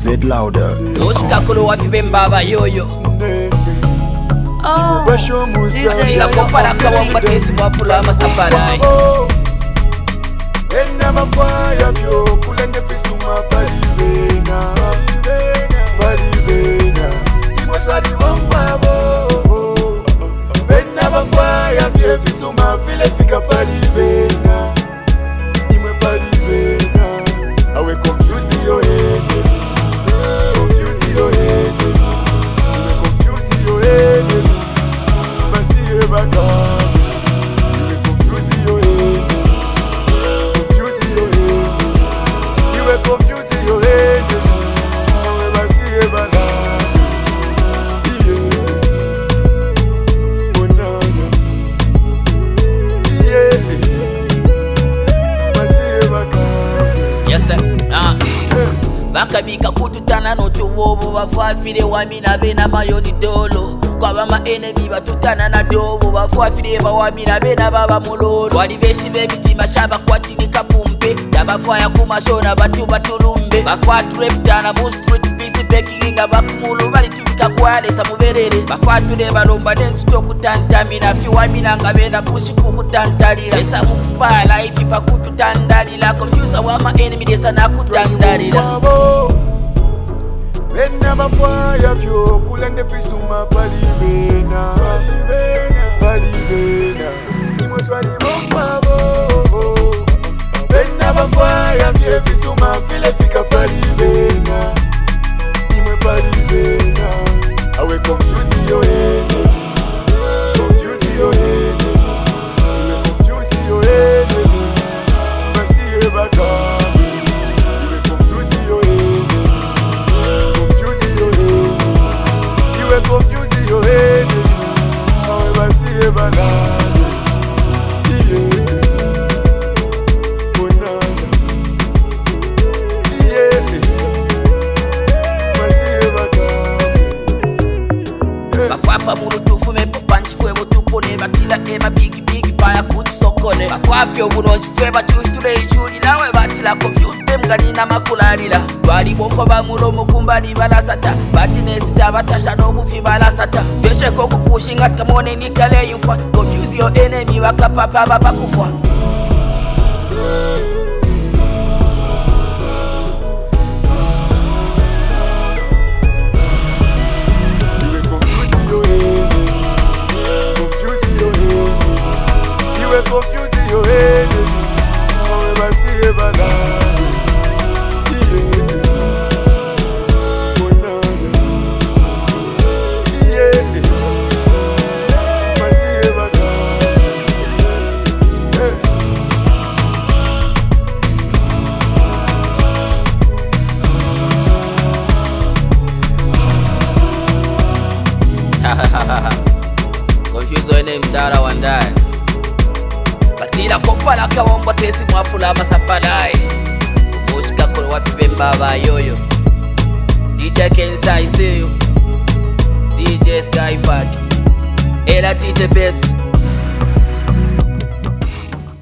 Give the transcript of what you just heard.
Move it louder. Usikakulu wafibembaba yoyo. Tila kompala kawamba tesi mwafula masapalai. Ena mafaya vyo kulende pisuma palibena. Palibena imotwali mfabo. Ena mafaya vyo pisuma file fika palibena. Imwe palibena. Awe confuse your head. Confuse your head. Imwe confuse your head. Basi ebaka. Bakabika kututana n'otuwoobo bafafire wamina bena mayoni dolo kwabama enemy batutana na dobo bafafire bawamina bena baba mulolo wali besi b'emitima shabakwatinika pumpe yabafaya kumashona batu batulumbe bafatureptana mu street busy begging nga bakumulu balitubika kwalesa muberere bafature balomba n'enzito okutantamira fiwamina nga benda kushikukutantalira esa mukuspala ifi pakututandalira confuse wama enemy desa nakutandalira. Bena mafaya vyo kulende pisuma palibena. Palibena imotwali mfabo. Bena mafaya vyo pisuma file fika palibena. Imwe palibena. Awe confuse your head. Confuse your head. Confuse your head. Basi ebaka. Confuse your head. However, see a banana. Yeah. Banana. Yeah. Bafwapa murutufu mepo punch fwe mutupone batila ema big baya kutsokone bafwafyo bunozi fwe bachusi today chuli nawe batila confuse them ganina makulalila twali boko bamulomo kumbali balasata batinesi batasha n'obufi balasata twesheko kupushinga kamone nikale yufa confuse your enemy bakapapa babakufa. Confuse your head. However, see a banana. Confuse your name, Dara Wandai. Batila kompala kawamba tesi mwafula masapalai. Usikakulu wafibembaba yoyo. DJ Kensa I see you. DJ Skypack. Ela DJ Babes.